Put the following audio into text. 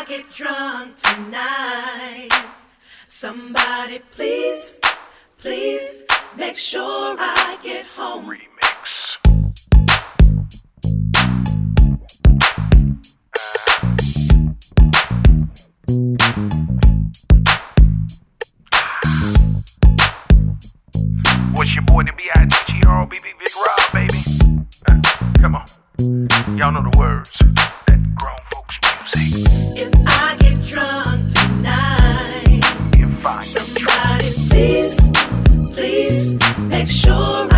I get drunk tonight, somebody please, please make sure I get home. Remix. What's your boy, the B.I.G.G.R.O.B.B. Big Rob, baby? Come on. Y'all know the words. That grown folks music. If I get drunk tonight, If I get somebody please, please make sure